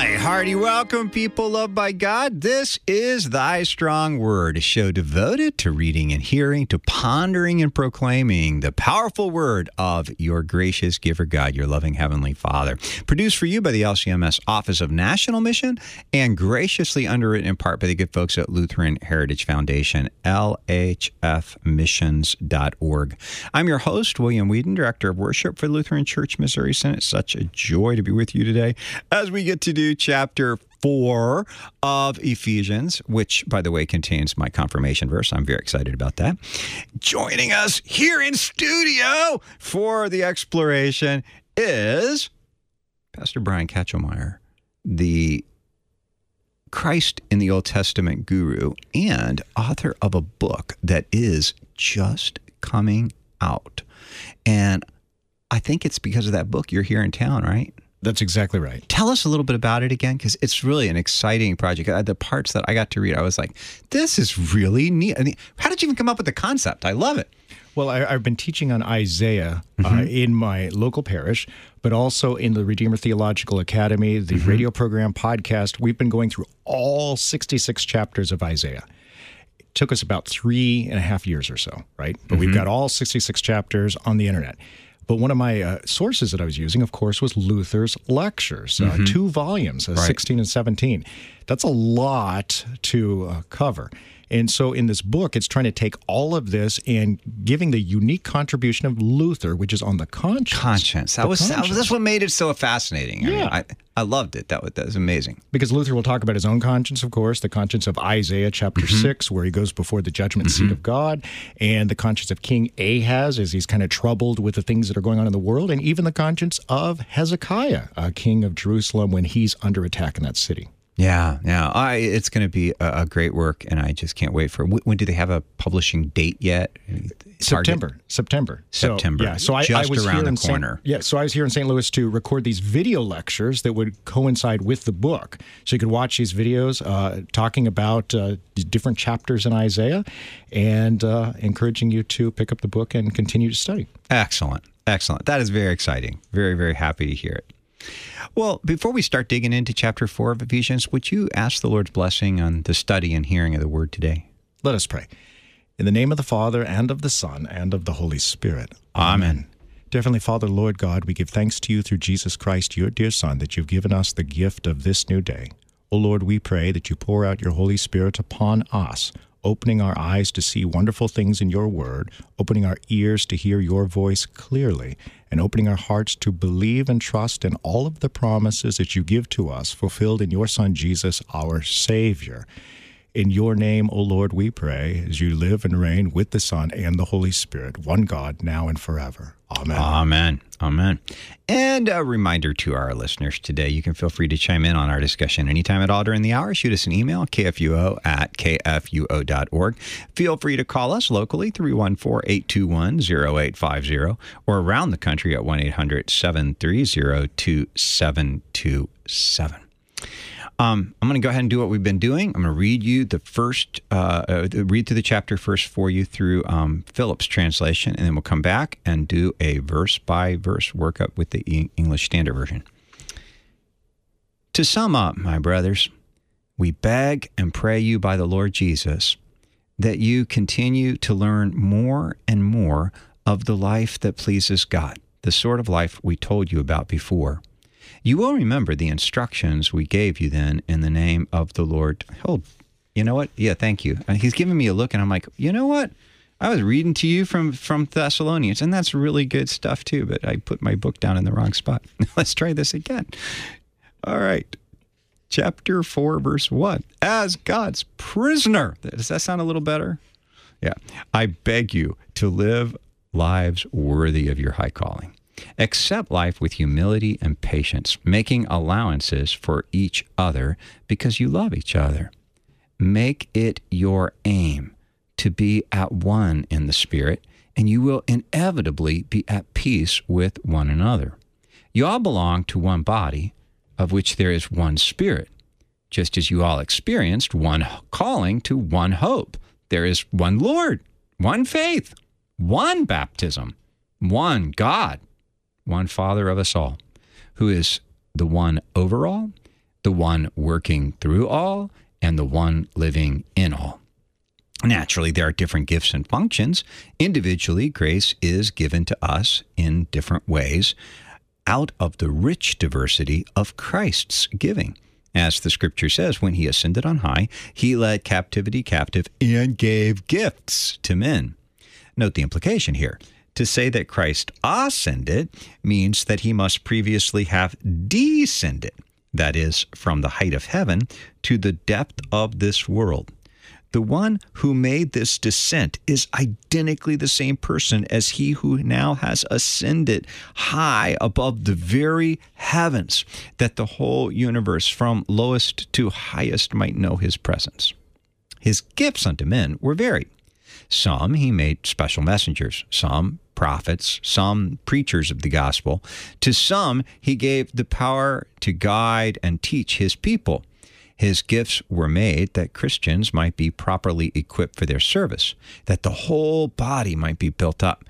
A hearty welcome, people loved by God. This is Thy Strong Word, a show devoted to reading and hearing, to pondering and proclaiming the powerful word of your gracious giver God, your loving Heavenly Father. Produced for you by the LCMS Office of National Mission and graciously underwritten in part by the good folks at Lutheran Heritage Foundation, lhfmissions.org. I'm your host, William Whedon, Director of Worship for Lutheran Church Missouri Synod. Such a joy to be with you today as we get to do chapter 4 of Ephesians, which, by the way, contains my confirmation verse. I'm very excited about that. Joining us here in studio for the exploration is Pastor Brian Katchelmeyer, the Christ in the Old Testament guru and author of a book that is just coming out. And I think it's because of that book you're here in town, right? That's exactly right. Tell us a little bit about it again, because it's really an exciting project. The parts that I got to read, I was like, this is really neat. I mean, how did you even come up with the concept? I love it. Well, I've been teaching on Isaiah in my local parish, but also in the Redeemer Theological Academy, the radio program, podcast. We've been going through all 66 chapters of Isaiah. It took us about 3.5 years or so, right? But we've got all 66 chapters on the internet. But one of my sources that I was using, of course, was Luther's lectures, 2 volumes, 16 and 17. That's a lot to cover. And so in this book, it's trying to take all of this and giving the unique contribution of Luther, which is on the conscience. That's what made it so fascinating. Yeah. I mean, I loved it. That was amazing. Because Luther will talk about his own conscience, of course, the conscience of Isaiah chapter 6, where he goes before the judgment seat of God, and the conscience of King Ahaz as he's kind of troubled with the things that are going on in the world, and even the conscience of Hezekiah, king of Jerusalem, when he's under attack in that city. Yeah. It's going to be a great work, and I just can't wait for it. When do they have a publishing date yet? September. So I was around here the corner. So I was here in St. Louis to record these video lectures that would coincide with the book. So you could watch these videos talking about the different chapters in Isaiah and encouraging you to pick up the book and continue to study. Excellent. That is very exciting. Very, very happy to hear it. Well, before we start digging into chapter 4 of Ephesians, would you ask the Lord's blessing on the study and hearing of the word today? Let us pray. In the name of the Father, and of the Son, and of the Holy Spirit. Amen. Dear Heavenly Father, Lord God, we give thanks to you through Jesus Christ, your dear Son, that you've given us the gift of this new day. O Lord, we pray that you pour out your Holy Spirit upon us, opening our eyes to see wonderful things in your word, opening our ears to hear your voice clearly, and opening our hearts to believe and trust in all of the promises that you give to us, fulfilled in your Son, Jesus, our Savior. In your name, O Lord, we pray, as you live and reign with the Son and the Holy Spirit, one God, now and forever. Amen. Amen. And a reminder to our listeners today, you can feel free to chime in on our discussion anytime at all during the hour. Shoot us an email, kfuo@kfuo.org. Feel free to call us locally, 314-821-0850, or around the country at 1-800-730-2727. I'm going to go ahead and do what we've been doing. I'm going to read you the first, read through the chapter first for you through Phillips translation, and then we'll come back and do a verse-by-verse workup with the English Standard Version. To sum up, my brothers, we beg and pray you by the Lord Jesus that you continue to learn more and more of the life that pleases God, the sort of life we told you about before. You will remember the instructions we gave you then in the name of the Lord. Oh, you know what? Yeah, thank you. And he's giving me a look, and I'm like, you know what? I was reading to you from Thessalonians, and that's really good stuff too, but I put my book down in the wrong spot. Let's try this again. All right. Chapter 4, verse 1. As God's prisoner. Does that sound a little better? Yeah. I beg you to live lives worthy of your high calling. Accept life with humility and patience, making allowances for each other because you love each other. Make it your aim to be at one in the Spirit, and you will inevitably be at peace with one another. You all belong to one body, of which there is one Spirit, just as you all experienced one calling to one hope. There is one Lord, one faith, one baptism, one God, one Father of us all, who is the one over all, the one working through all, and the one living in all. Naturally, there are different gifts and functions. Individually, grace is given to us in different ways out of the rich diversity of Christ's giving. As the scripture says, when he ascended on high, he led captivity captive and gave gifts to men. Note the implication here. To say that Christ ascended means that he must previously have descended, that is, from the height of heaven to the depth of this world. The one who made this descent is identically the same person as he who now has ascended high above the very heavens, that the whole universe from lowest to highest might know his presence. His gifts unto men were varied. Some he made special messengers, some prophets, some preachers of the gospel. To some he gave the power to guide and teach his people. His gifts were made that Christians might be properly equipped for their service, that the whole body might be built up,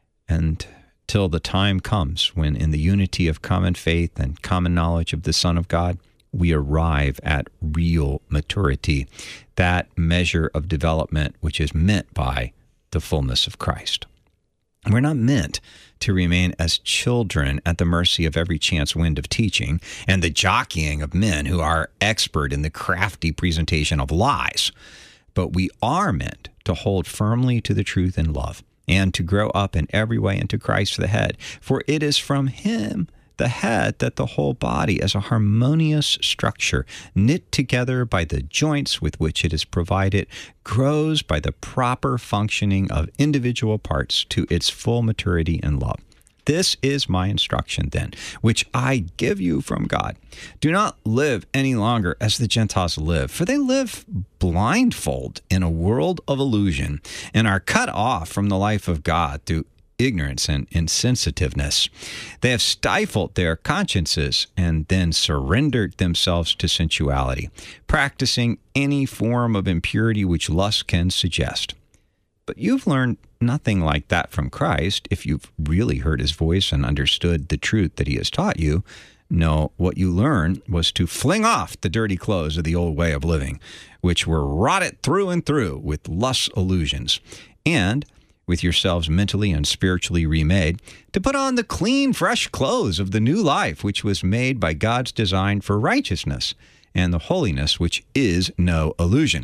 and till the time comes when in the unity of common faith and common knowledge of the Son of God, we arrive at real maturity, that measure of development which is meant by the fullness of Christ. We're not meant to remain as children at the mercy of every chance wind of teaching and the jockeying of men who are expert in the crafty presentation of lies. But we are meant to hold firmly to the truth in love and to grow up in every way into Christ the head. For it is from him, the head, that the whole body as a harmonious structure, knit together by the joints with which it is provided, grows by the proper functioning of individual parts to its full maturity in love. This is my instruction, then, which I give you from God. Do not live any longer as the Gentiles live, for they live blindfold in a world of illusion and are cut off from the life of God through ignorance and insensitiveness. They have stifled their consciences and then surrendered themselves to sensuality, practicing any form of impurity which lust can suggest. But you've learned nothing like that from Christ if you've really heard his voice and understood the truth that he has taught you. No, what you learned was to fling off the dirty clothes of the old way of living, which were rotted through and through with lust's illusions, and with yourselves mentally and spiritually remade, to put on the clean, fresh clothes of the new life, which was made by God's design for righteousness and the holiness which is no illusion.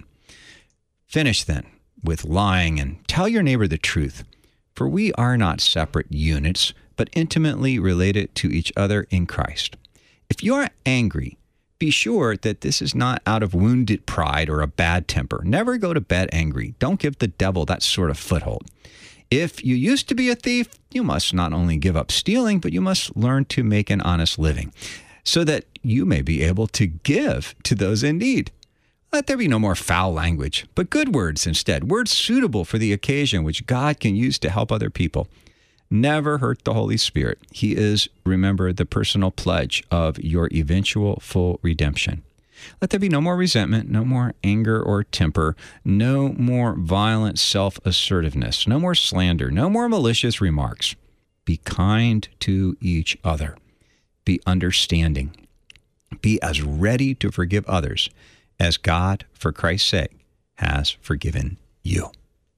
Finish then with lying and tell your neighbor the truth, for we are not separate units, but intimately related to each other in Christ. If you are angry, be sure that this is not out of wounded pride or a bad temper. Never go to bed angry. Don't give the devil that sort of foothold. If you used to be a thief, you must not only give up stealing, but you must learn to make an honest living, so that you may be able to give to those in need. Let there be no more foul language, but good words instead, words suitable for the occasion which God can use to help other people. Never hurt the Holy Spirit. He is, remember, the personal pledge of your eventual full redemption. Let there be no more resentment, no more anger or temper, no more violent self-assertiveness, no more slander, no more malicious remarks. Be kind to each other. Be understanding. Be as ready to forgive others as God, for Christ's sake, has forgiven you.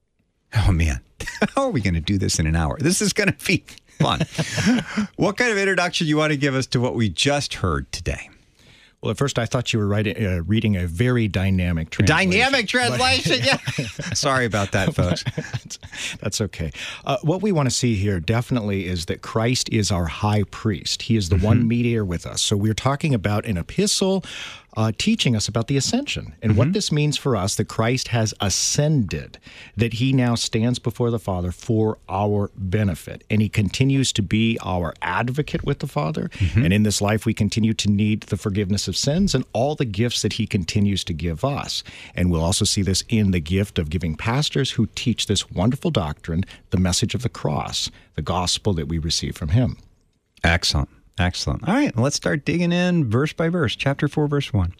Oh, man. How are we going to do this in an hour? This is going to be fun. What kind of introduction you want to give us to what we just heard today? Well, at first I thought you were reading a very dynamic translation. Dynamic translation, yeah. Sorry about that, folks. That's okay. What we want to see here definitely is that Christ is our high priest. He is the one mediator with us. So we're talking about an epistle teaching us about the ascension and what this means for us, that Christ has ascended, that he now stands before the Father for our benefit. And he continues to be our advocate with the Father. And in this life, we continue to need the forgiveness of sins and all the gifts that he continues to give us. And we'll also see this in the gift of giving pastors who teach this wonderful doctrine, the message of the cross, the gospel that we receive from him. Excellent. Excellent. All right, let's start digging in verse by verse. Chapter 4, verse 1.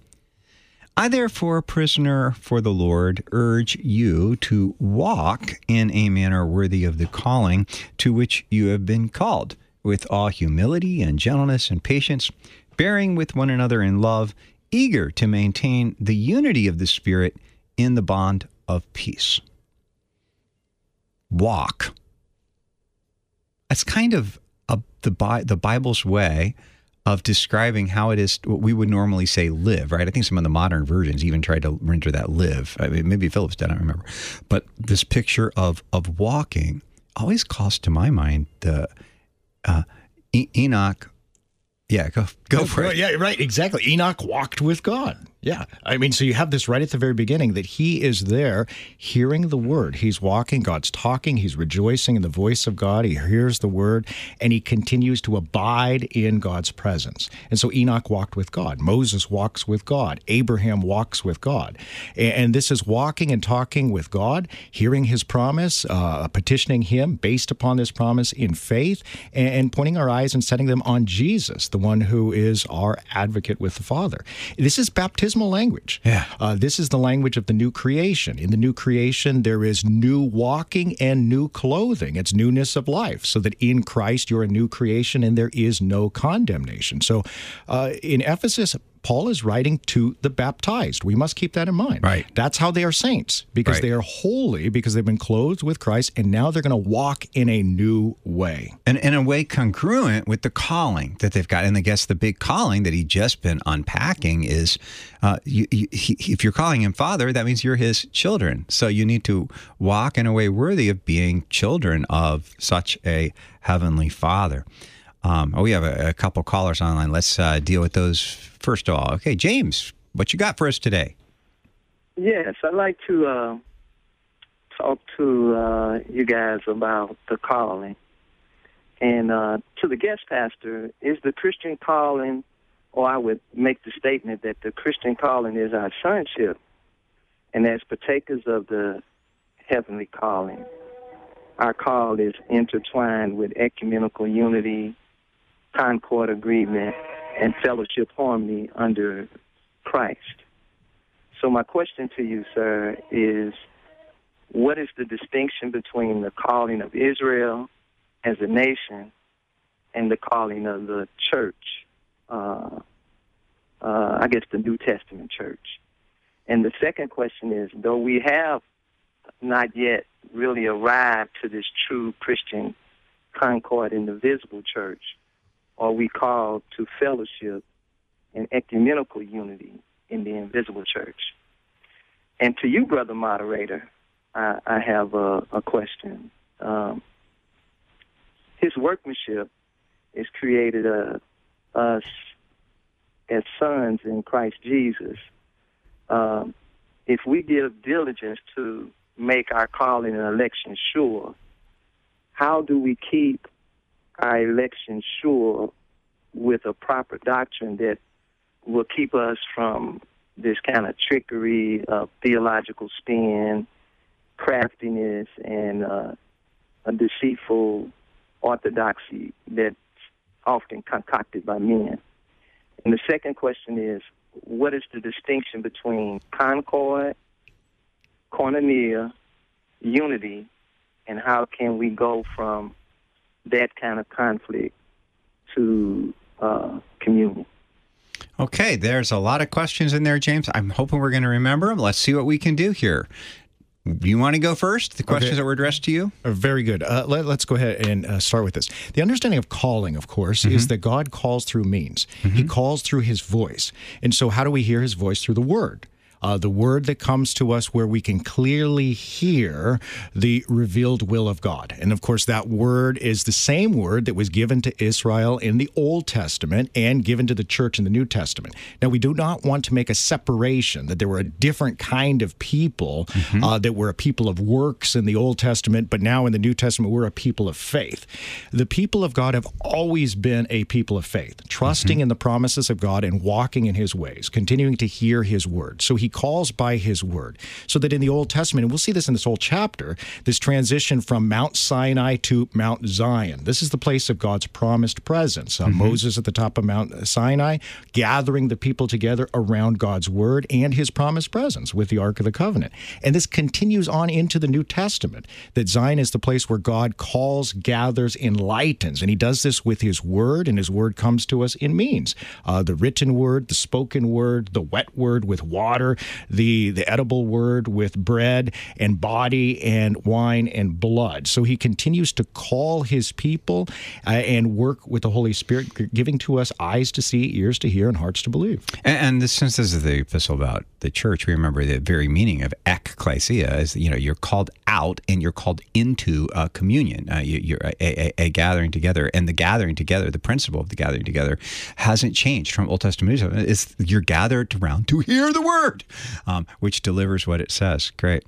I, therefore, prisoner for the Lord, urge you to walk in a manner worthy of the calling to which you have been called, with all humility and gentleness and patience, bearing with one another in love, eager to maintain the unity of the Spirit in the bond of peace. Walk. That's kind of the Bible's way of describing how it is, what we would normally say live, right? I think some of the modern versions even tried to render that live. I mean, maybe Phillips did, I don't remember. But this picture of walking always calls to my mind the Enoch. Yeah, go for it. Yeah, right, exactly. Enoch walked with God. Yeah. I mean, so you have this right at the very beginning that he is there hearing the word. He's walking, God's talking, he's rejoicing in the voice of God. He hears the word, and he continues to abide in God's presence. And so Enoch walked with God. Moses walks with God. Abraham walks with God. And this is walking and talking with God, hearing his promise, petitioning him based upon this promise in faith, and pointing our eyes and setting them on Jesus, the one who is our advocate with the Father. This is baptismal language. Yeah. This is the language of the new creation. In the new creation, there is new walking and new clothing. It's newness of life, so that in Christ you're a new creation and there is no condemnation. So in Ephesus, Paul is writing to the baptized. We must keep that in mind. Right. That's how they are saints, because they are holy, because they've been clothed with Christ, and now they're going to walk in a new way. And in a way congruent with the calling that they've got. And I guess the big calling that he's just been unpacking is, if you're calling him Father, that means you're his children. So you need to walk in a way worthy of being children of such a heavenly Father. We have a couple callers online. Let's deal with those first of all. Okay, James, what you got for us today? Yes, I'd like to talk to you guys about the calling. And to the guest pastor, is the Christian calling, or I would make the statement that the Christian calling is our sonship, and as partakers of the heavenly calling, our call is intertwined with ecumenical unity, concord agreement, and fellowship harmony under Christ. So my question to you, sir, is what is the distinction between the calling of Israel as a nation and the calling of the church, I guess the New Testament church? And the second question is, though we have not yet really arrived to this true Christian concord in the visible church, are we called to fellowship and ecumenical unity in the invisible church? And to you, brother moderator, I have a question. His workmanship has created us as sons in Christ Jesus. If we give diligence to make our calling and election sure, how do we keep our election sure with a proper doctrine that will keep us from this kind of trickery of theological spin, craftiness, and a deceitful orthodoxy that's often concocted by men? And the second question is, what is the distinction between concord, koinonia, unity, and how can we go from that kind of conflict to communion? Okay, there's a lot of questions in there, James. I'm hoping we're going to remember them. Let's see what we can do here. You want to go first? The questions that were addressed to you? Very good. Let's go ahead and start with this. The understanding of calling, of course, is that God calls through means. He calls through his voice. And so how do we hear his voice? Through the word. The word that comes to us where we can clearly hear the revealed will of God. And of course, that word is the same word that was given to Israel in the Old Testament and given to the church in the New Testament. Now, we do not want to make a separation, that there were a different kind of people, that were a people of works in the Old Testament, but now in the New Testament, we're a people of faith. The people of God have always been a people of faith, trusting in the promises of God and walking in his ways, continuing to hear his word. So he he calls by his word. So that in the Old Testament, and we'll see this in this whole chapter, this transition from Mount Sinai to Mount Zion. This is the place of God's promised presence. Moses at the top of Mount Sinai, gathering the people together around God's word and his promised presence with the Ark of the Covenant. And this continues on into the New Testament, that Zion is the place where God calls, gathers, enlightens. And he does this with his word, and his word comes to us in means. The written word, the spoken word, the wet word with water, the edible word with bread and body and wine and blood. So he continues to call his people and work with the Holy Spirit, giving to us eyes to see, ears to hear, and hearts to believe. And since this is the epistle about the church, we remember the very meaning of ekklesia is, you're called out and you're called into communion. You're a gathering together, and the gathering together, the principle of the gathering together hasn't changed from Old Testament. It's you're gathered around to hear the word, which delivers what it says. Great.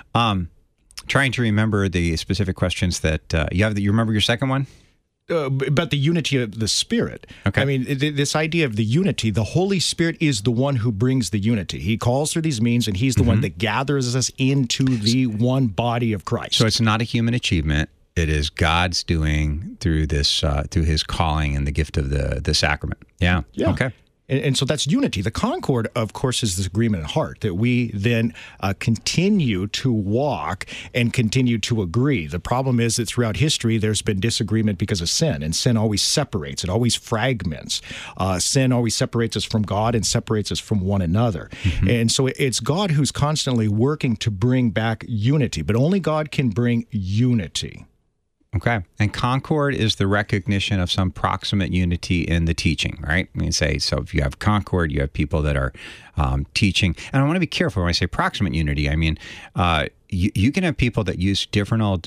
Trying to remember the specific questions that you have. You remember your second one? About the unity of the Spirit. Okay. I mean, this idea of the unity, the Holy Spirit is the one who brings the unity. He calls through these means, and he's the one that gathers us into the one body of Christ. So it's not a human achievement. It is God's doing through this, through his calling and the gift of the sacrament. Yeah. Okay. And so that's unity. The concord, of course, is this agreement in heart that we then continue to walk and continue to agree. The problem is that throughout history, there's been disagreement because of sin, and sin always separates. It always fragments. Sin always separates us from God and separates us from one another. And so it's God who's constantly working to bring back unity, but only God can bring unity. Okay. And concord is the recognition of some proximate unity in the teaching, right? I mean, so if you have concord, you have people that are teaching. And I want to be careful when I say proximate unity. I mean, you can have people that use different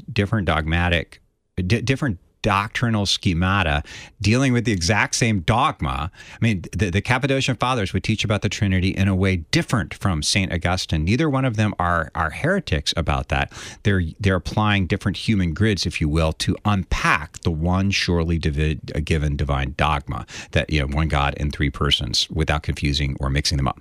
doctrinal schemata dealing with the exact same dogma. I mean, the Cappadocian Fathers would teach about the Trinity in a way different from St. Augustine. Neither one of them are heretics about that. They're applying different human grids, if you will, to unpack the one surely given divine dogma that, one God in three persons without confusing or mixing them up.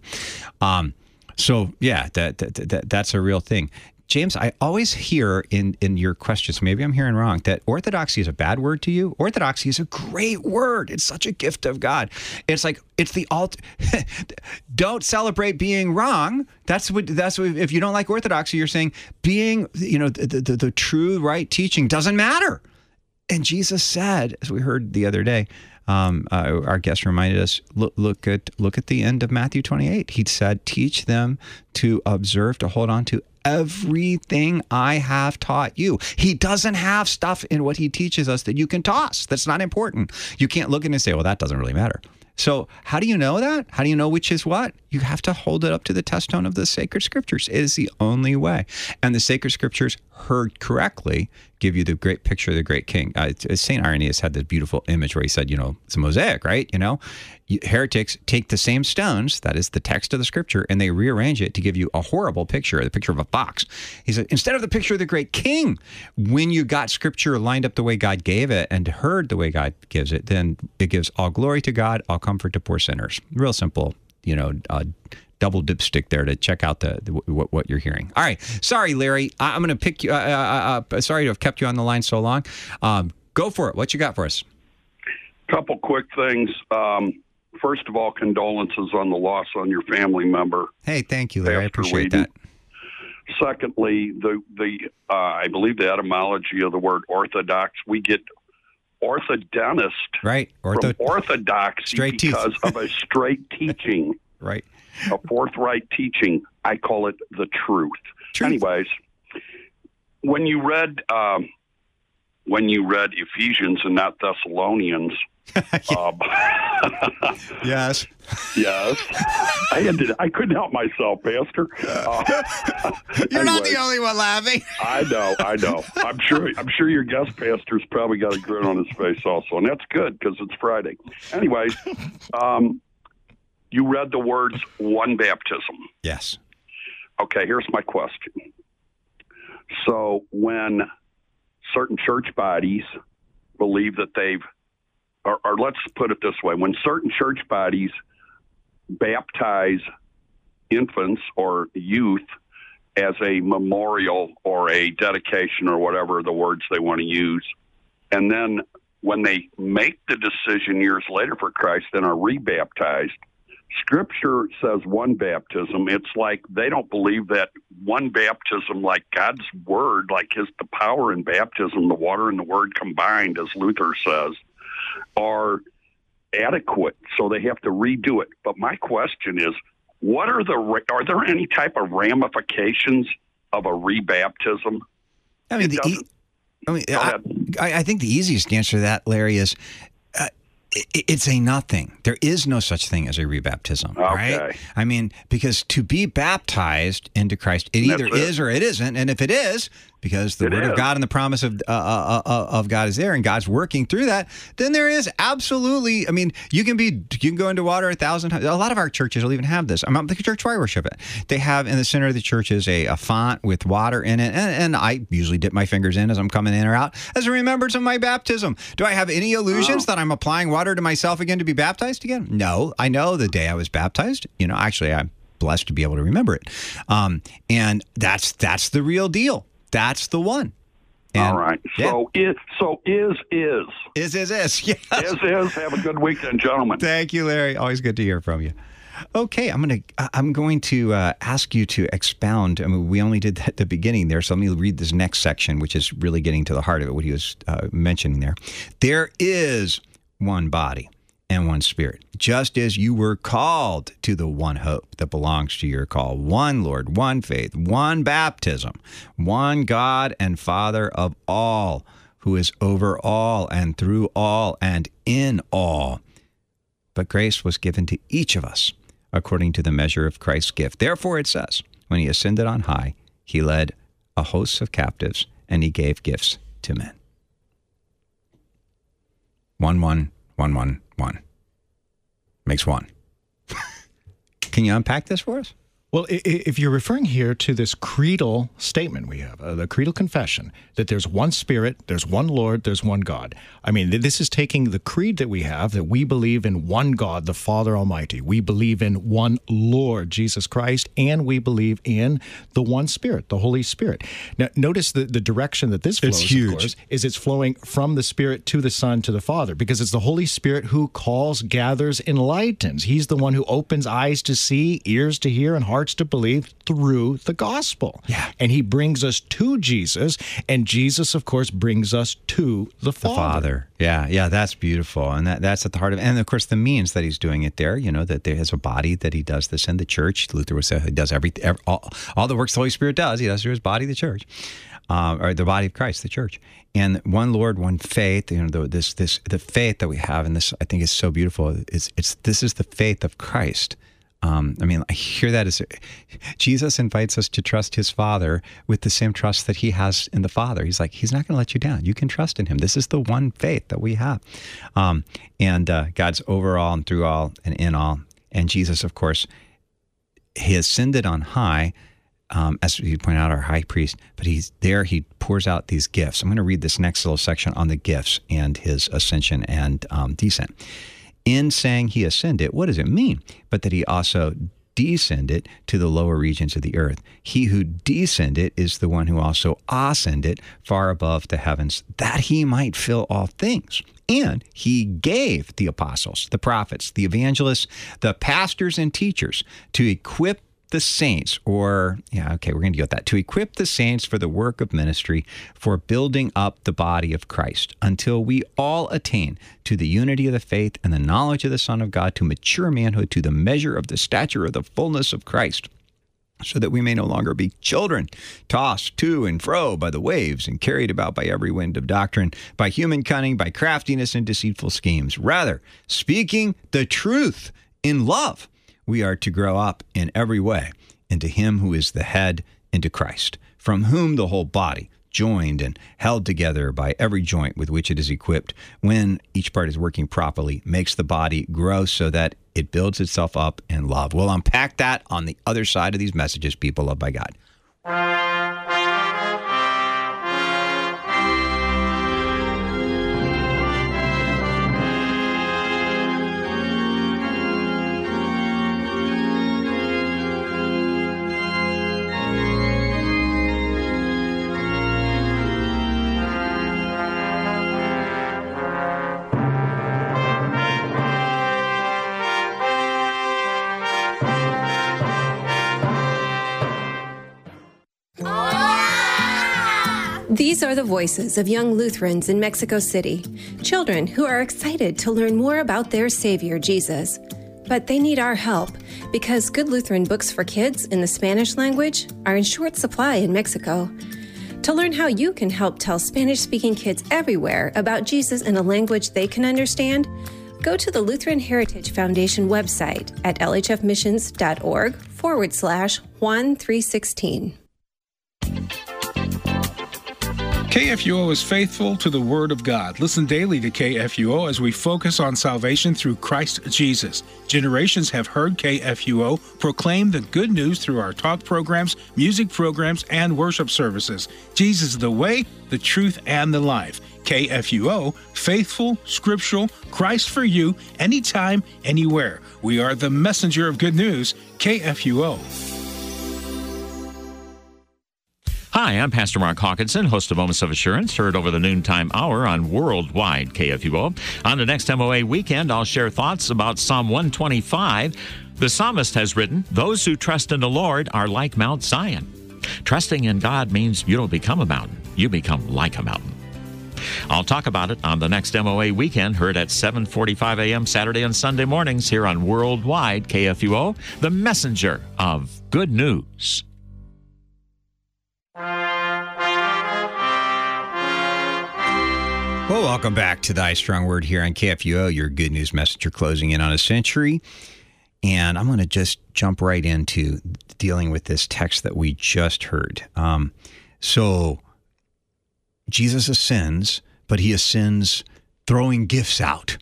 So yeah, that's a real thing. James, I always hear in your questions, maybe I'm hearing wrong, that orthodoxy is a bad word to you. Orthodoxy is a great word. It's such a gift of God. It's like, it's the don't celebrate being wrong. That's what, if you don't like orthodoxy, you're saying being, the true right teaching doesn't matter. And Jesus said, as we heard the other day, our guest reminded us, look at the end of Matthew 28. He said, teach them to observe, to hold on to everything I have taught you. He doesn't have stuff in what he teaches us that you can toss. That's not important. You can't look at it and say, well, that doesn't really matter. So how do you know that? How do you know which is what? You have to hold it up to the touchstone of the sacred scriptures. It is the only way. And the sacred scriptures, heard correctly, give you the great picture of the great king. St. Irenaeus had this beautiful image where he said, it's a mosaic, right? Heretics take the same stones, that is the text of the scripture, and they rearrange it to give you a horrible picture, the picture of a fox. He said, instead of the picture of the great king, when you got scripture lined up the way God gave it and heard the way God gives it, then it gives all glory to God, all comfort to poor sinners. Real simple, double dipstick there to check out what you're hearing. All right. Sorry, Larry. I'm going to pick you. Sorry to have kept you on the line so long. Go for it. What you got for us? Couple quick things. First of all, condolences on the loss on your family member. Hey, thank you, Larry. I appreciate that. Secondly, I believe the etymology of the word orthodox, we get orthodontist right. From orthodoxy straight because teeth. of a straight teaching. Right. A forthright teaching. I call it the truth. Anyways, when you read Ephesians and not Thessalonians, yes. I couldn't help myself, Pastor. You're not the only one laughing. I know. I'm sure your guest pastor's probably got a grin on his face also, and that's good because it's Friday. Anyways, you read the words one baptism. Yes. Okay, here's my question. So when certain church bodies believe that or let's put it this way, when certain church bodies baptize infants or youth as a memorial or a dedication or whatever the words they want to use. And then when they make the decision years later for Christ and are rebaptized, Scripture says one baptism. It's like they don't believe that one baptism, like God's Word, like the power in baptism, the water and the Word combined, as Luther says, are adequate. So they have to redo it. But my question is, are there any type of ramifications of a rebaptism? I think the easiest answer to that, Larry, is it's a nothing. There is no such thing as a rebaptism, right? I mean, because to be baptized into Christ, it either is or it isn't. And if it is, because the Word of God and the promise of God is there and God's working through that, then there is absolutely, I mean, you can go into water 1,000 times. A lot of our churches will even have this. The church where I worship at, they have in the center of the church is a font with water in it. And I usually dip my fingers in as I'm coming in or out as a remembrance of my baptism. Do I have any illusions that I'm applying water to myself again to be baptized again? No. I know the day I was baptized. Actually, I'm blessed to be able to remember it. And that's the real deal. That's the one. And, all right. So is. Is. Yes. Is. Have a good weekend, gentlemen. Thank you, Larry. Always good to hear from you. Okay, I'm going to ask you to expound. I mean, we only did that at the beginning there, so let me read this next section, which is really getting to the heart of it, what he was mentioning there. There is one body and one Spirit, just as you were called to the one hope that belongs to your call. One Lord, one faith, one baptism, one God and Father of all, who is over all and through all and in all. But grace was given to each of us according to the measure of Christ's gift. Therefore it says, when he ascended on high, he led a host of captives and he gave gifts to men. 1, 1, 1, 1, 1. Makes one. Can you unpack this for us? Well, if you're referring here to this creedal statement we have, the creedal confession, that there's one Spirit, there's one Lord, there's one God. I mean, this is taking the creed that we have, that we believe in one God, the Father Almighty. We believe in one Lord, Jesus Christ, and we believe in the one Spirit, the Holy Spirit. Now, notice the direction that this flows, of course, is it's flowing from the Spirit to the Son to the Father, because it's the Holy Spirit who calls, gathers, enlightens. He's the one who opens eyes to see, ears to hear, and hearts to believe through the gospel. Yeah. And he brings us to Jesus, and Jesus, of course, brings us to the Father. Yeah, that's beautiful. And that's at the heart of it. And of course, the means that he's doing it there, that there is a body that he does this in, the church. Luther would say he does all the works the Holy Spirit does, he does through his body, the church, or the body of Christ, the church. And one Lord, one faith, the faith that we have, and this I think is so beautiful, this is the faith of Christ. I hear that as Jesus invites us to trust his Father with the same trust that he has in the Father. He's like, he's not going to let you down. You can trust in him. This is the one faith that we have. And God's over all and through all and in all. And Jesus, of course, he ascended on high, as you point out, our high priest, but he's there, he pours out these gifts. I'm going to read this next little section on the gifts and his ascension and descent. In saying he ascended, what does it mean? But that he also descended to the lower regions of the earth. He who descended is the one who also ascended far above the heavens, that he might fill all things. And he gave the apostles, the prophets, the evangelists, the pastors and teachers to equip the saints, we're going to deal with that, to equip the saints for the work of ministry, for building up the body of Christ, until we all attain to the unity of the faith and the knowledge of the Son of God, to mature manhood, to the measure of the stature of the fullness of Christ, so that we may no longer be children, tossed to and fro by the waves and carried about by every wind of doctrine, by human cunning, by craftiness and deceitful schemes. Rather, speaking the truth in love, we are to grow up in every way into him who is the head, into Christ, from whom the whole body, joined and held together by every joint with which it is equipped, when each part is working properly, makes the body grow so that it builds itself up in love. We'll unpack that on the other side of these messages, people loved by God. These are the voices of young Lutherans in Mexico City, children who are excited to learn more about their Savior, Jesus. But they need our help because good Lutheran books for kids in the Spanish language are in short supply in Mexico. To learn how you can help tell Spanish-speaking kids everywhere about Jesus in a language they can understand, go to the Lutheran Heritage Foundation website at lhfmissions.org/Juan316. KFUO is faithful to the Word of God. Listen daily to KFUO as we focus on salvation through Christ Jesus. Generations have heard KFUO proclaim the good news through our talk programs, music programs, and worship services. Jesus is the way, the truth, and the life. KFUO, faithful, scriptural, Christ for you, anytime, anywhere. We are the messenger of good news, KFUO. Hi, I'm Pastor Mark Hawkinson, host of Moments of Assurance, heard over the noontime hour on Worldwide KFUO. On the next MOA weekend, I'll share thoughts about Psalm 125. The psalmist has written, "Those who trust in the Lord are like Mount Zion." Trusting in God means you don't become a mountain, you become like a mountain. I'll talk about it on the next MOA weekend, heard at 7:45 a.m. Saturday and Sunday mornings here on Worldwide KFUO, the messenger of good news. Well, welcome back to the I Strong Word here on KFUO, your good news messenger closing in on a century. And I'm going to just jump right into dealing with this text that we just heard. So Jesus ascends, but he ascends throwing gifts out.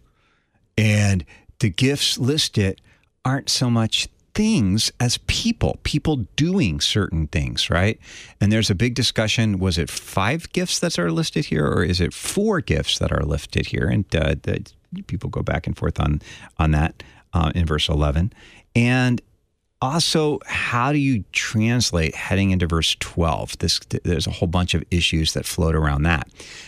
And the gifts listed aren't so much things as people doing certain things, right? And there's a big discussion. Was it 5 gifts that are listed here, or is it 4 gifts that are listed here? And people go back and forth on that in verse 11. And also, how do you translate heading into verse 12? There's a whole bunch of issues that float around that.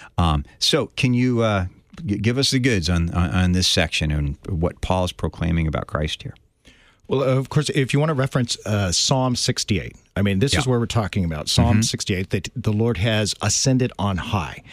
So can you give us the goods on this section and what Paul is proclaiming about Christ here? Well, of course, if you want to reference Psalm 68, I mean, this is where we're talking about. Psalm 68, that the Lord has ascended on high.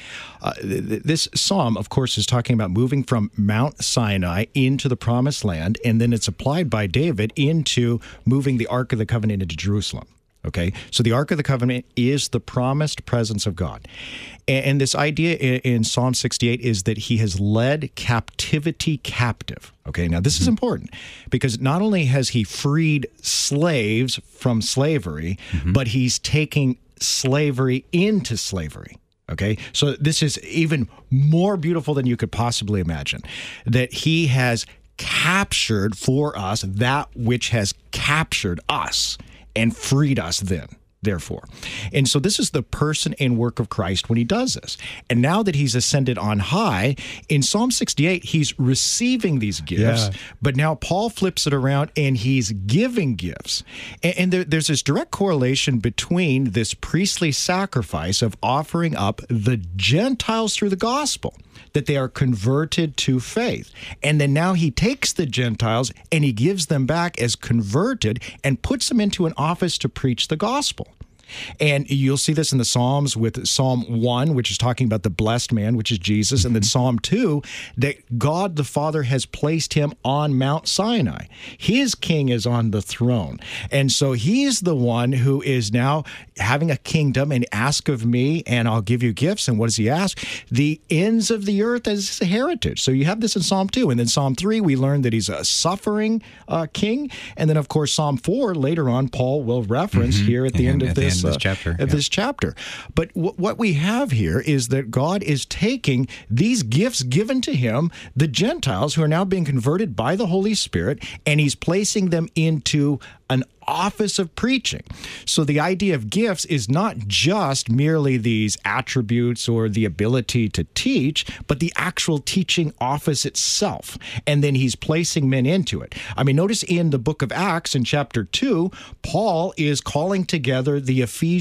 This psalm, of course, is talking about moving from Mount Sinai into the Promised Land, and then it's applied by David into moving the Ark of the Covenant into Jerusalem. Okay, so the Ark of the Covenant is the promised presence of God. And this idea in Psalm 68 is that he has led captivity captive. Okay, now this is important because not only has he freed slaves from slavery, but he's taking slavery into slavery. Okay, so this is even more beautiful than you could possibly imagine, that he has captured for us that which has captured us and freed us then, therefore. And so this is the person and work of Christ when he does this. And now that he's ascended on high, in Psalm 68, he's receiving these gifts, but now Paul flips it around and he's giving gifts. And there's this direct correlation between this priestly sacrifice of offering up the Gentiles through the gospel, that they are converted to faith. And then now he takes the Gentiles and he gives them back as converted and puts them into an office to preach the gospel. And you'll see this in the Psalms with Psalm 1, which is talking about the blessed man, which is Jesus, and then Psalm 2, that God the Father has placed him on Mount Sinai. His king is on the throne. And so he's the one who is now having a kingdom, and ask of me, and I'll give you gifts. And what does he ask? The ends of the earth as his heritage. So you have this in Psalm 2. And then Psalm 3, we learn that he's a suffering king. And then, of course, Psalm 4, later on, Paul will reference here at the end of this. This chapter. But what we have here is that God is taking these gifts given to him, the Gentiles who are now being converted by the Holy Spirit, and he's placing them into an office of preaching. So the idea of gifts is not just merely these attributes or the ability to teach, but the actual teaching office itself. And then he's placing men into it. I mean, notice in the book of Acts in chapter 2, Paul is calling together the Ephesian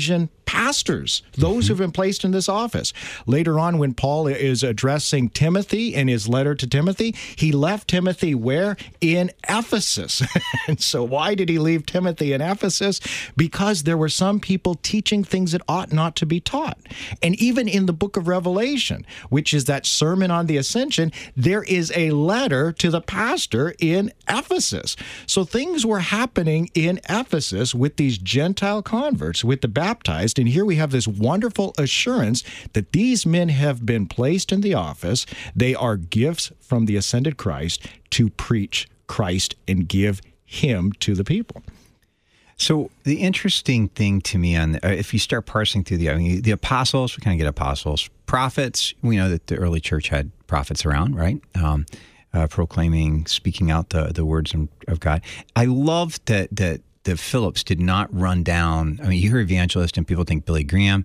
pastors, those who've been placed in this office. Later on, when Paul is addressing Timothy in his letter to Timothy, he left Timothy where? In Ephesus. And so why did he leave Timothy in Ephesus? Because there were some people teaching things that ought not to be taught. And even in the book of Revelation, which is that sermon on the ascension, there is a letter to the pastor in Ephesus. So things were happening in Ephesus with these Gentile converts, with the baptized. And here we have this wonderful assurance that these men have been placed in the office. They are gifts from the ascended Christ to preach Christ and give him to the people. So the interesting thing to me, if you start parsing through the apostles, we kind of get apostles. Prophets, we know that the early church had prophets around, right? Proclaiming, speaking out the words of God. I love that Phillips did not run down. I mean, you hear evangelist and people think Billy Graham.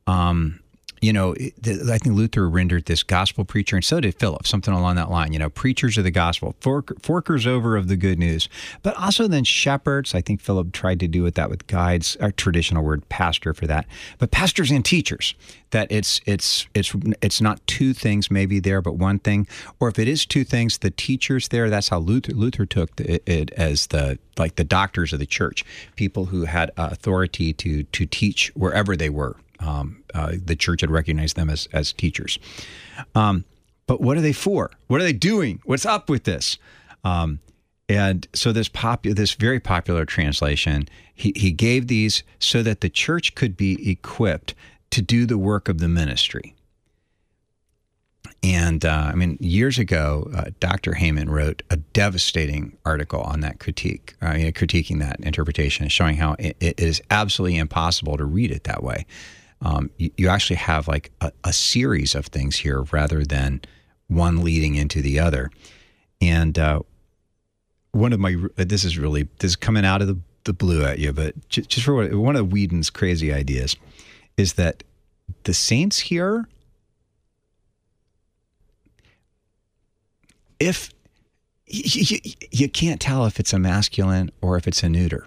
I think Luther rendered this gospel preacher, and so did Phillips, something along that line, preachers of the gospel, forkers over of the good news, but also then shepherds. I think Philip tried to do with guides, our traditional word pastor for that, but pastors and teachers, that it's not two things maybe there, but one thing, or if it is two things, the teachers there, that's how Luther took it as the doctors of the church, people who had authority to teach wherever they were. The church had recognized them as teachers. But what are they for? What are they doing? What's up with this? And so this very popular translation, he gave these so that the church could be equipped to do the work of the ministry. And years ago, Dr. Heyman wrote a devastating article on that critiquing that interpretation, showing how it is absolutely impossible to read it that way. You actually have like a series of things here rather than one leading into the other. And this is coming out of the blue at you, but just for one of Whedon's crazy ideas is that the saints here, if you can't tell if it's a masculine or if it's a neuter.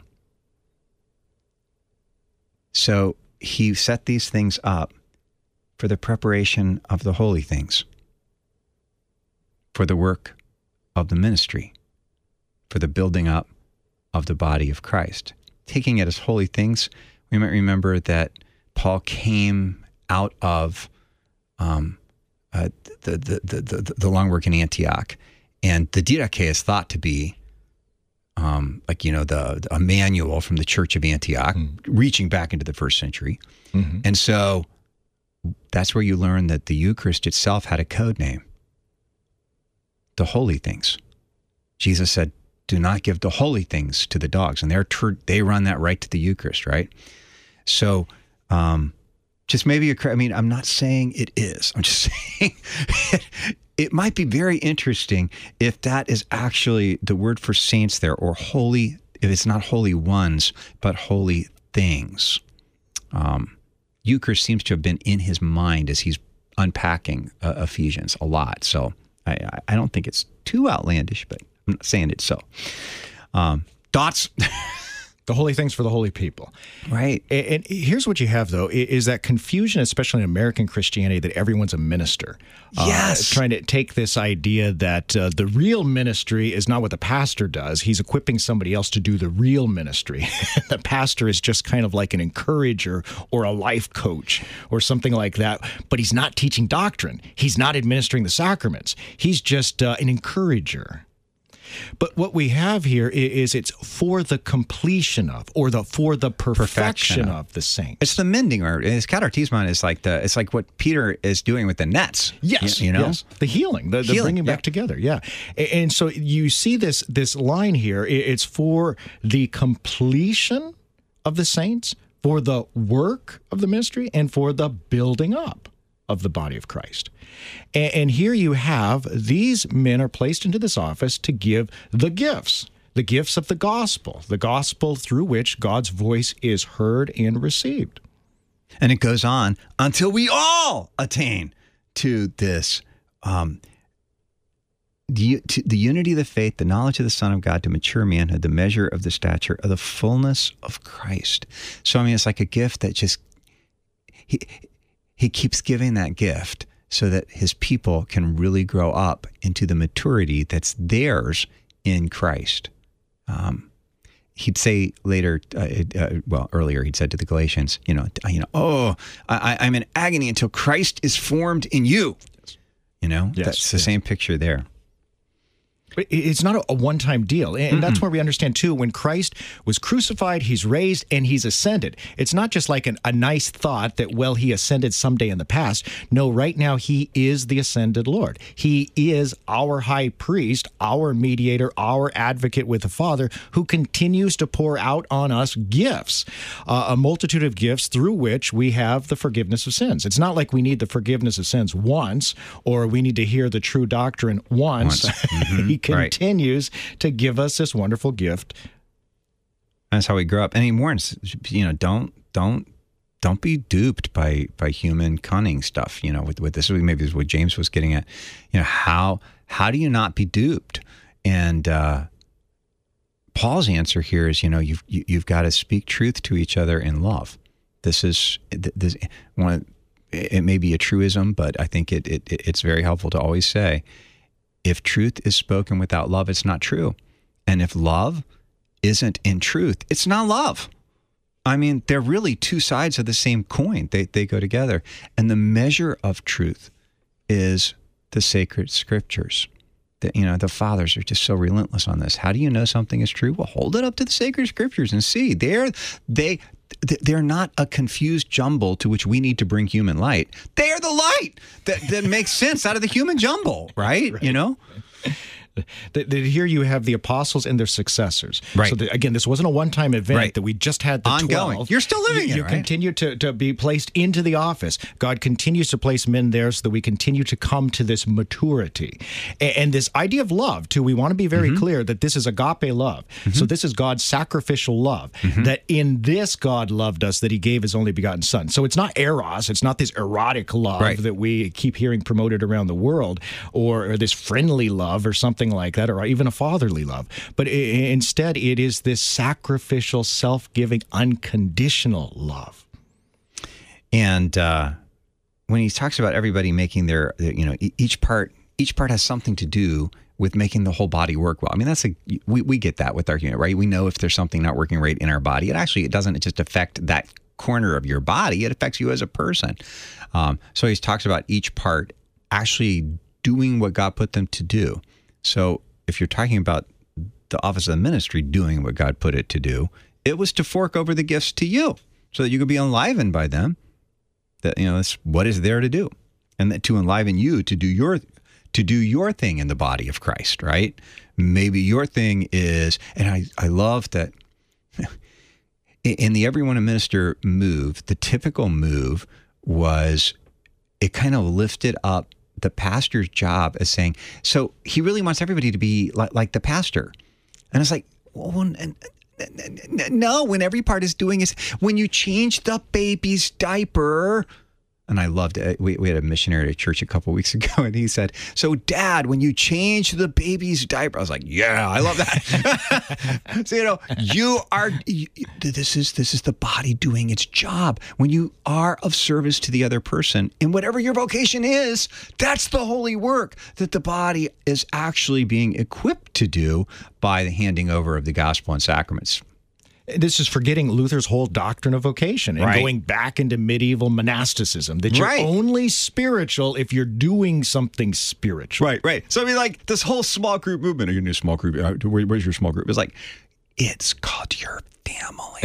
So he set these things up for the preparation of the holy things, for the work of the ministry, for the building up of the body of Christ. Taking it as holy things, we might remember that Paul came out of the long work in Antioch, and the Didache is thought to be a manual from the Church of Antioch, reaching back into the first century. Mm-hmm. And so that's where you learn that the Eucharist itself had a code name, the holy things. Jesus said, do not give the holy things to the dogs. And they run that right to the Eucharist, right? So just maybe, I'm not saying it is. I'm just saying it might be very interesting if that is actually the word for saints there, or holy, if it's not holy ones, but holy things. Eucharist seems to have been in his mind as he's unpacking Ephesians a lot. So I don't think it's too outlandish, but I'm not saying it's so. Thoughts? The holy things for the holy people. Right. And here's what you have, though, is that confusion, especially in American Christianity, that everyone's a minister. Yes. Trying to take this idea that the real ministry is not what the pastor does. He's equipping somebody else to do the real ministry. The pastor is just kind of like an encourager or a life coach or something like that. But he's not teaching doctrine. He's not administering the sacraments. He's just an encourager. But what we have here is it's for the completion of, or for the perfection of the saints. It's the mending, or his katartismon is it's like what Peter is doing with the nets. Yes, yes. The healing, the bringing back together. Yeah, and so you see this line here. It's for the completion of the saints, for the work of the ministry, and for the building up of the body of Christ. And here you have these men are placed into this office to give the gifts of the gospel through which God's voice is heard and received. And it goes on until we all attain to this, the unity of the faith, the knowledge of the Son of God, to mature manhood, the measure of the stature of the fullness of Christ. So, it's like a gift that just he keeps giving that gift so that his people can really grow up into the maturity that's theirs in Christ. He'd say later, earlier he'd said to the Galatians, I'm in agony until Christ is formed in you. That's the same picture there. But it's not a one-time deal. And that's where we understand, too, when Christ was crucified, he's raised, and he's ascended. It's not just like a nice thought that, well, he ascended someday in the past. No, right now, he is the ascended Lord. He is our high priest, our mediator, our advocate with the Father, who continues to pour out on us gifts, a multitude of gifts through which we have the forgiveness of sins. It's not like we need the forgiveness of sins once, or we need to hear the true doctrine once. He continues to give us this wonderful gift. That's how we grow up. And he warns, don't be duped by human cunning stuff. With this, maybe is what James was getting at. How do you not be duped? And Paul's answer here is, you've got to speak truth to each other in love. This one. It may be a truism, but I think it's very helpful to always say, if truth is spoken without love, it's not true. And if love isn't in truth, it's not love. I mean, they're really two sides of the same coin. They go together. And the measure of truth is the sacred scriptures. The fathers are just so relentless on this. How do you know something is true? Well, hold it up to the sacred scriptures and see. They're not a confused jumble to which we need to bring human light. They are the light that makes sense out of the human jumble, right? Here you have the apostles and their successors. Right. So again, this wasn't a one-time event that we just had the ongoing. 12. You're still living it, You right? continue to be placed into the office. God continues to place men there so that we continue to come to this maturity. And this idea of love, too, we want to be very clear that this is agape love. So this is God's sacrificial love. That in this God loved us, that he gave his only begotten son. So it's not eros. It's not this erotic love that we keep hearing promoted around the world, or this friendly love or something like that, or even a fatherly love. But instead, it is this sacrificial, self-giving, unconditional love. And when he talks about everybody making their each part has something to do with making the whole body work well. I mean, we get that with our human, right? We know if there's something not working right in our body. It doesn't just affect that corner of your body. It affects you as a person. So he talks about each part actually doing what God put them to do. So if you're talking about the office of the ministry doing what God put it to do, it was to fork over the gifts to you so that you could be enlivened by them. That, that's what is there to do. And that to enliven you to do your thing in the body of Christ, right? Maybe your thing is, and I love that in the Everyone a Minister move, the typical move was it kind of lifted up the pastor's job as saying, so he really wants everybody to be like the pastor. And it's like, well, no, when every part is doing is, when you change the baby's diaper. And I loved it. We had a missionary at church a couple of weeks ago, and he said, so Dad, when you change the baby's diaper, I was like, yeah, I love that. So, this is the body doing its job. When you are of service to the other person, and whatever your vocation is, that's the holy work that the body is actually being equipped to do by the handing over of the gospel and sacraments. This is forgetting Luther's whole doctrine of vocation and going back into medieval monasticism, that you're only spiritual if you're doing something spiritual. Right. So I mean, like this whole small group movement. Are you in a small group? Where's your small group? It's like, it's called your family.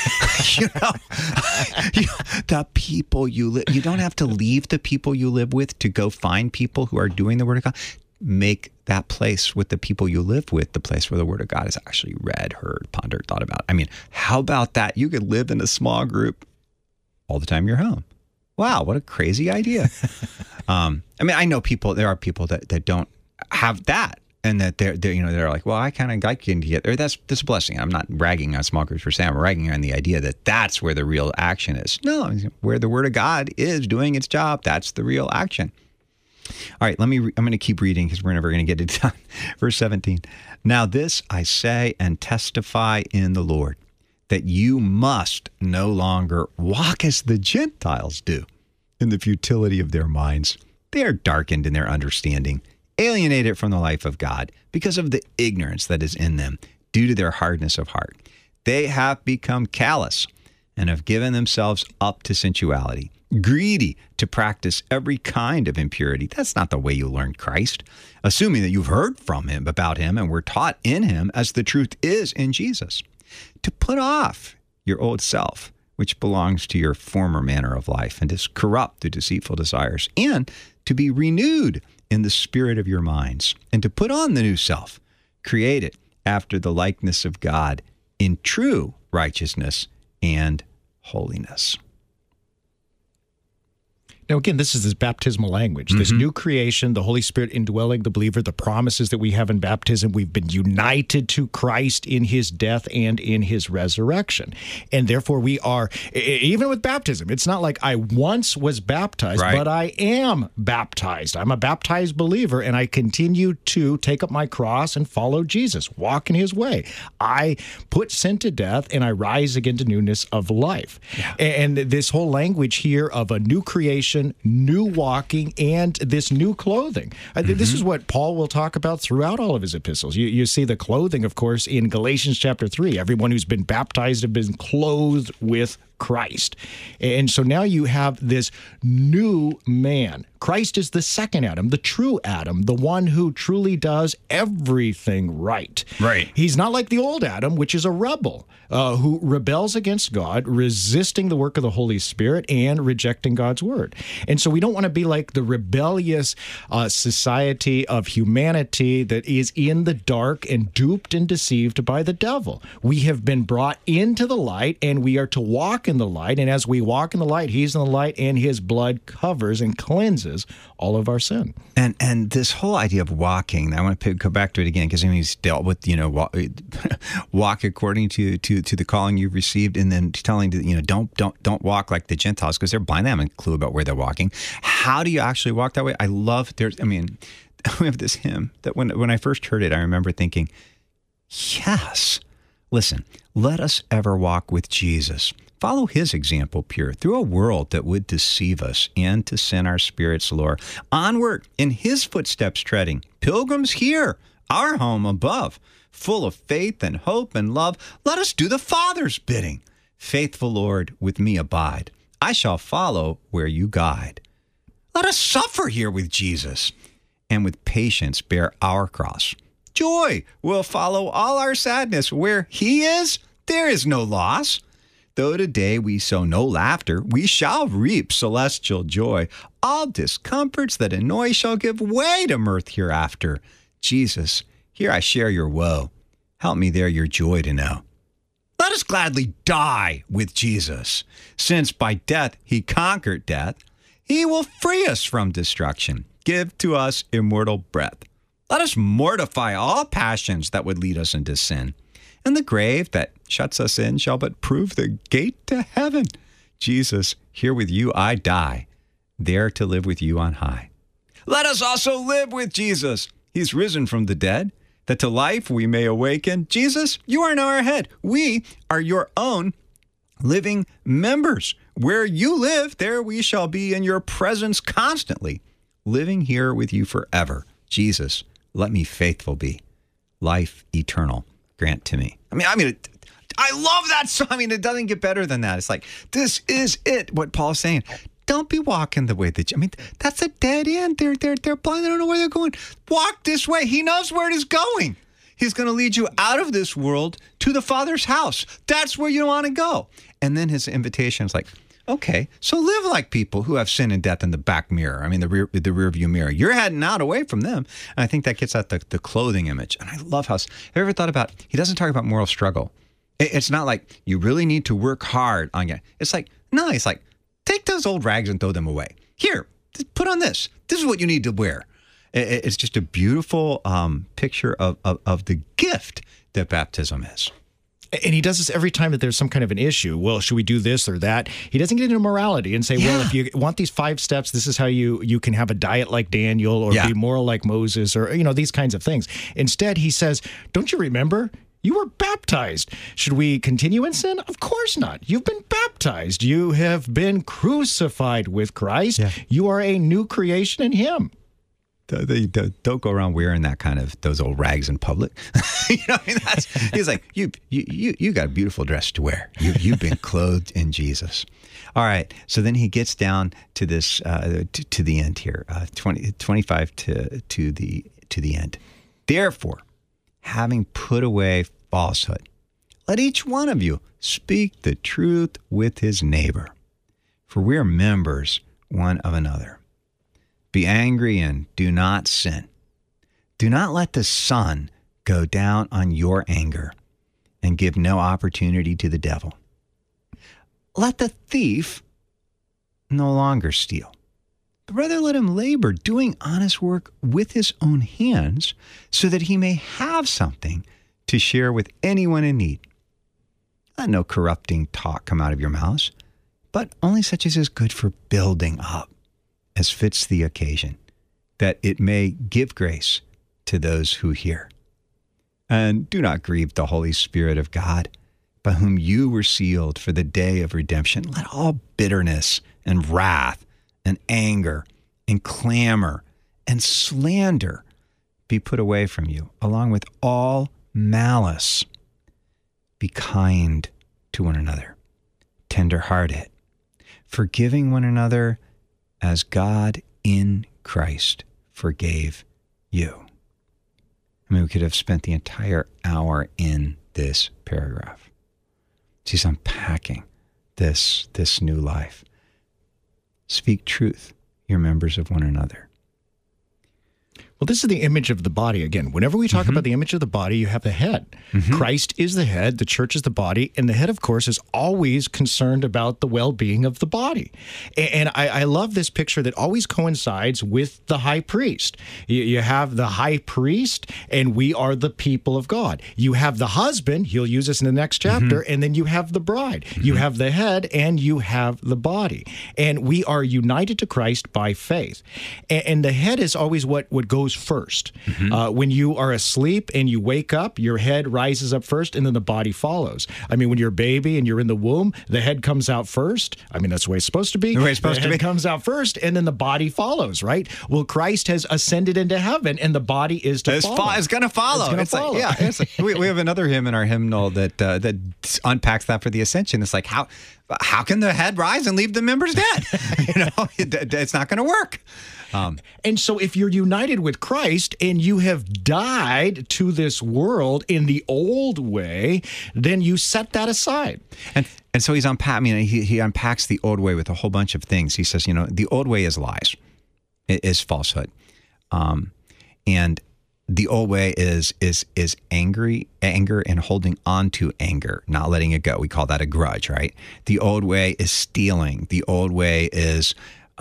The people you live. You don't have to leave the people you live with to go find people who are doing the Word of God. Make that place with the people you live with the place where the Word of God is actually read, heard, pondered, thought about. I mean, how about that? You could live in a small group all the time you're home. Wow, what a crazy idea. I mean, I know there are people that don't have that, and that they're like, well, I kind of like getting together. That's a blessing. I'm not ragging on small groups per se. I'm ragging on the idea that that's where the real action is. No, where the Word of God is doing its job, that's the real action. All right, I'm going to keep reading because we're never going to get it done. Verse 17. Now this I say and testify in the Lord, that you must no longer walk as the Gentiles do in the futility of their minds. They are darkened in their understanding, alienated from the life of God because of the ignorance that is in them due to their hardness of heart. They have become callous and have given themselves up to sensuality, greedy to practice every kind of impurity. That's not the way you learn Christ, assuming that you've heard from him, about him, and were taught in him as the truth is in Jesus. To put off your old self, which belongs to your former manner of life and is corrupt through deceitful desires, and to be renewed in the spirit of your minds, and to put on the new self, created after the likeness of God in true righteousness and holiness. Now, again, this is this baptismal language, this new creation, the Holy Spirit indwelling the believer, the promises that we have in baptism. We've been united to Christ in his death and in his resurrection. And therefore, we are, even with baptism, it's not like I once was baptized, but I am baptized. I'm a baptized believer, and I continue to take up my cross and follow Jesus, walk in his way. I put sin to death, and I rise again to newness of life. Yeah. And this whole language here of a new creation, new walking, and this new clothing. This is what Paul will talk about throughout all of his epistles. You see the clothing, of course, in Galatians chapter 3. Everyone who's been baptized has been clothed with Christ. And so now you have this new man. Christ is the second Adam, the true Adam, the one who truly does everything right. Right. He's not like the old Adam, which is a rebel, who rebels against God, resisting the work of the Holy Spirit and rejecting God's word. And so we don't want to be like the rebellious society of humanity that is in the dark and duped and deceived by the devil. We have been brought into the light, and we are to walk in the light. And as we walk in the light, he's in the light, and his blood covers and cleanses all of our sin. And this whole idea of walking, I want to go back to it again, because he's dealt with, walk according to the calling you've received, and then telling to, don't walk like the Gentiles, because they're blind. They haven't a clue about where they're walking. How do you actually walk that way? I love, we have this hymn that when I first heard it, I remember thinking, yes, listen, let us ever walk with Jesus. Follow his example pure through a world that would deceive us and to sin our spirits lure. Onward, in his footsteps treading, pilgrims here, our home above, full of faith and hope and love, let us do the Father's bidding. Faithful Lord, with me abide. I shall follow where you guide. Let us suffer here with Jesus, and with patience bear our cross. Joy will follow all our sadness. Where he is, there is no loss. Though today we sow no laughter, we shall reap celestial joy. All discomforts that annoy shall give way to mirth hereafter. Jesus, here I share your woe. Help me there your joy to know. Let us gladly die with Jesus, since by death he conquered death. He will free us from destruction, give to us immortal breath. Let us mortify all passions that would lead us into sin. And the grave that shuts us in shall but prove the gate to heaven. Jesus, here with you I die, there to live with you on high. Let us also live with Jesus. He's risen from the dead, that to life we may awaken. Jesus, you are now our head. We are your own living members. Where you live, there we shall be in your presence constantly, living here with you forever. Jesus, let me faithful be. Life eternal grant to me. I love that song. It doesn't get better than that. It's like, this is it, what Paul's saying. Don't be walking the way that that's a dead end. They're blind. They don't know where they're going. Walk this way. He knows where it is going. He's going to lead you out of this world to the Father's house. That's where you want to go. And then his invitation is like, okay, so live like people who have sin and death in the back mirror. The rear view mirror. You're heading out away from them. And I think that gets at the clothing image. And I love how, have you ever thought about, he doesn't talk about moral struggle. It's not like you really need to work hard on it. It's like, no, it's like, take those old rags and throw them away. Here, put on this. This is what you need to wear. It's just a beautiful picture of the gift that baptism is. And he does this every time that there's some kind of an issue. Well, should we do this or that? He doesn't get into morality and say, well, if you want these 5 steps, this is how you can have a diet like Daniel or be moral like Moses or, these kinds of things. Instead, he says, don't you remember? You were baptized. Should we continue in sin? Of course not. You've been baptized. You have been crucified with Christ. Yeah. You are a new creation in him. Don't go around wearing that kind of those old rags in public. He's like, you got a beautiful dress to wear. You've been clothed in Jesus. All right. So then he gets down to this to the end here, 25 to the end. Therefore, having put away falsehood, let each one of you speak the truth with his neighbor, for we are members one of another. Be angry and do not sin. Do not let the sun go down on your anger, and give no opportunity to the devil. Let the thief no longer steal, but rather let him labor, doing honest work with his own hands, so that he may have something to share with anyone in need. Let no corrupting talk come out of your mouths, but only such as is good for building up, as fits the occasion, that it may give grace to those who hear. And do not grieve the Holy Spirit of God, by whom you were sealed for the day of redemption. Let all bitterness and wrath and anger and clamor and slander be put away from you, along with all malice. Be kind to one another, tender-hearted, forgiving one another as God in Christ forgave you. I mean, we could have spent the entire hour in this paragraph. She's unpacking this new life. Speak truth, you're members of one another. Well, this is the image of the body again. Whenever we talk about the image of the body, you have the head. Christ is the head, the church is the body, and the head, of course, is always concerned about the well-being of the body. And I love this picture that always coincides with the high priest. You have the high priest, and we are the people of God. You have the husband, he'll use this in the next chapter, and then you have the bride. You have the head, and you have the body. And we are united to Christ by faith. And the head is always what goes first. When you are asleep and you wake up, your head rises up first and then the body follows. I mean, when you're a baby and you're in the womb, the head comes out first. I mean, that's the way it's supposed to be. The head comes out first and then the body follows, right? Well, Christ has ascended into heaven and the body is to follow. It's going to follow. We have another hymn in our hymnal that unpacks that for the ascension. It's like, how can the head rise and leave the members dead? It's not going to work. And so if you're united with Christ and you have died to this world in the old way, then you set that aside. And so he unpacks the old way with a whole bunch of things. He says, the old way is lies, is falsehood. And the old way is anger and holding on to anger, not letting it go. We call that a grudge, right? The old way is stealing. The old way is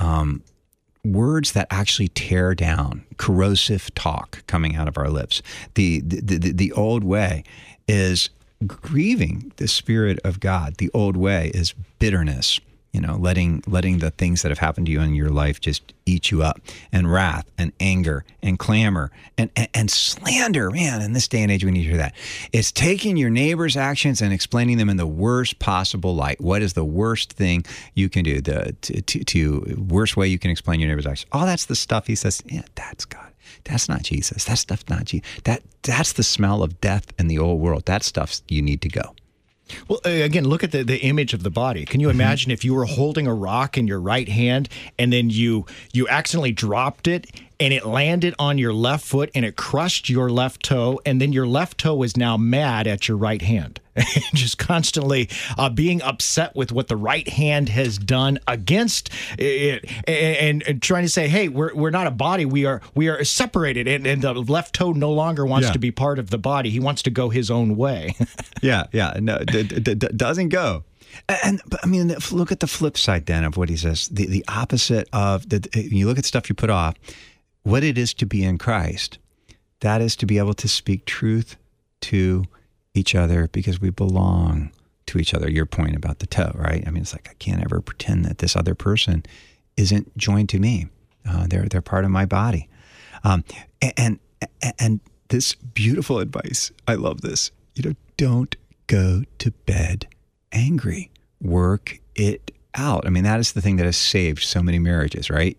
words that actually tear down, corrosive talk coming out of our lips. The old way is grieving the Spirit of God. The old way is bitterness, letting the things that have happened to you in your life just eat you up, and wrath and anger and clamor and slander. Man, in this day and age, we need to hear that. It's taking your neighbor's actions and explaining them in the worst possible light. What is the worst thing you can do? The worst way you can explain your neighbor's actions. Oh, that's the stuff he says. Yeah, that's God. That's not Jesus. That stuff's not Jesus. That's the smell of death in the old world. That stuff you need to go. Well, again, look at the image of the body. Can you imagine if you were holding a rock in your right hand and then you accidentally dropped it and it landed on your left foot and it crushed your left toe, and then your left toe is now mad at your right hand, just constantly being upset with what the right hand has done against it, and trying to say, hey, we're not a body, we are separated, and the left toe no longer wants to be part of the body. He wants to go his own way. No, doesn't go. But I mean, look at the flip side then of what he says. The opposite of you look at stuff you put off. What it is to be in Christ, that is to be able to speak truth to each other because we belong to each other. Your point about the toe, right? I mean, it's like I can't ever pretend that this other person isn't joined to me. They're part of my body, and this beautiful advice. I love this. don't go to bed angry. Work it out. I mean, that is the thing that has saved so many marriages, right?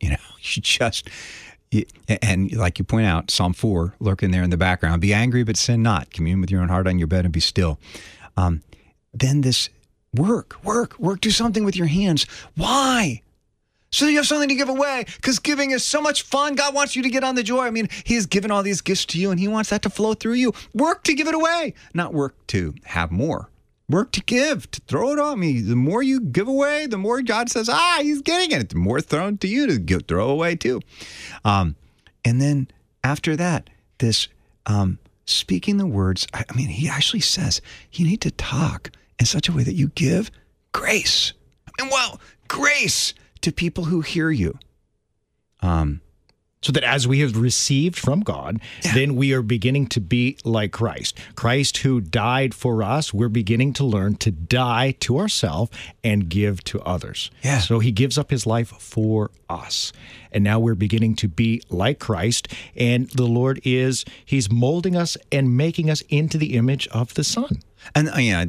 And like you point out, Psalm 4, lurking there in the background, be angry, but sin not. Commune with your own heart on your bed and be still. Then this work, do something with your hands. Why? So you have something to give away, because giving is so much fun. God wants you to get on the joy. I mean, he has given all these gifts to you, and he wants that to flow through you. Work to give it away, not work to have more. Work to give, to throw it on. I mean, the more you give away, the more God says, he's getting it. The more thrown to you to throw away too. And then after that, this speaking the words, I mean, he actually says you need to talk in such a way that you give grace. And grace to people who hear you. So that as we have received from God, then we are beginning to be like Christ. Christ who died for us, we're beginning to learn to die to ourselves and give to others. Yeah. So he gives up his life for us. And now we're beginning to be like Christ. And the Lord he's molding us and making us into the image of the Son. And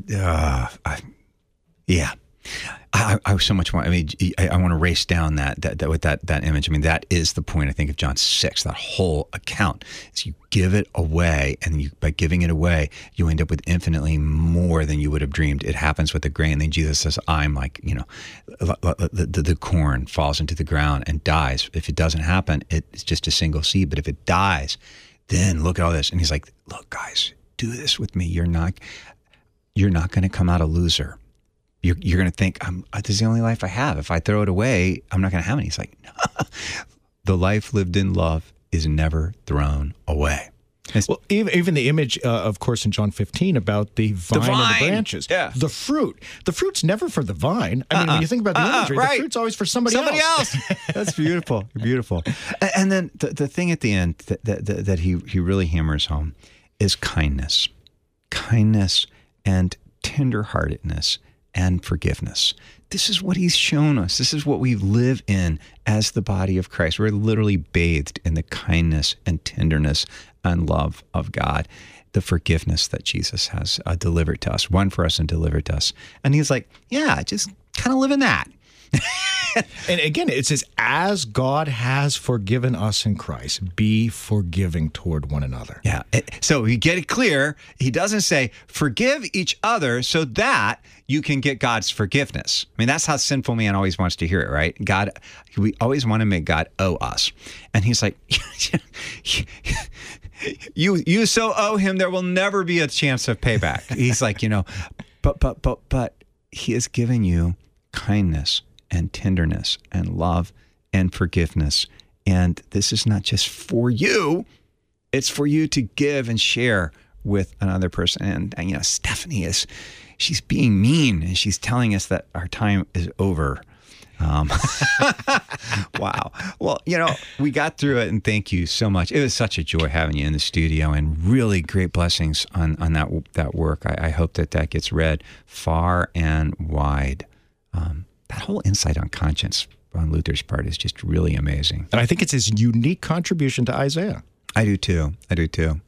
I so much want. I mean, I want to race down that image. I mean, that is the point, I think, of John 6. That whole account is you give it away, and by giving it away, you end up with infinitely more than you would have dreamed. It happens with the grain. Then Jesus says, "I'm like, the corn falls into the ground and dies. If it doesn't happen, it's just a single seed. But if it dies, then look at all this." And he's like, "Look, guys, do this with me. You're not going to come out a loser." You're going to think, this is the only life I have. If I throw it away, I'm not going to have any. He's like, no. The life lived in love is never thrown away. Well, even the image, of course, in John 15 about the vine and the branches. Yeah. The fruit. The fruit's never for the vine. I mean, when you think about the imagery, right. The fruit's always for somebody else. That's beautiful. Beautiful. And then the thing at the end that he really hammers home is kindness. Kindness and tenderheartedness and forgiveness. This is what he's shown us. This is what we live in as the body of Christ. We're literally bathed in the kindness and tenderness and love of God, the forgiveness that Jesus has delivered to us, won for us and delivered to us. And he's like, just kind of live in that. And again, it says, as God has forgiven us in Christ, be forgiving toward one another. Yeah. So we get it clear. He doesn't say, forgive each other so that you can get God's forgiveness. I mean, that's how sinful man always wants to hear it, right? We always want to make God owe us. And he's like, you so owe him, there will never be a chance of payback. He's like, but he has given you kindness and tenderness and love and forgiveness. And this is not just for you. It's for you to give and share with another person. And Stephanie she's being mean, and she's telling us that our time is over. Wow. Well, we got through it, and thank you so much. It was such a joy having you in the studio, and really great blessings on that work. I hope that gets read far and wide. That whole insight on conscience on Luther's part is just really amazing. And I think it's his unique contribution to Isaiah. I do too. It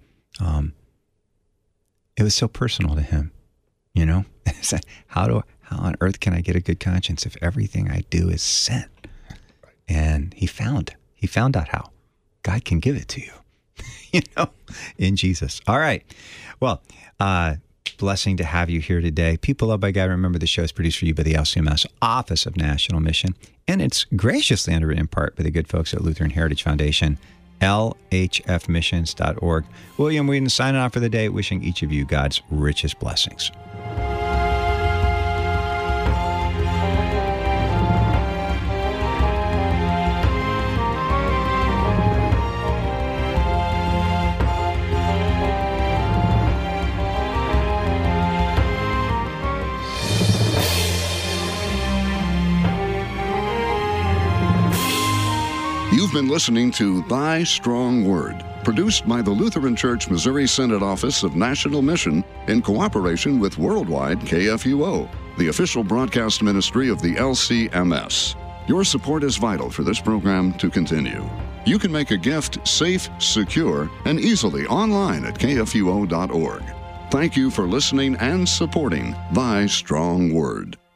was so personal to him, It's like, how on earth can I get a good conscience if everything I do is sin? And he found out how. God can give it to you, in Jesus. All right. Well, blessing to have you here today. People loved by God, remember the show is produced for you by the LCMS Office of National Mission, and it's graciously underwritten in part by the good folks at Lutheran Heritage Foundation, lhfmissions.org. William Whedon signing off for the day, wishing each of you God's richest blessings. You've been listening to Thy Strong Word, produced by the Lutheran Church Missouri Synod Office of National Mission in cooperation with Worldwide KFUO, the official broadcast ministry of the LCMS. Your support is vital for this program to continue. You can make a gift safe, secure, and easily online at kfuo.org. Thank you for listening and supporting Thy Strong Word.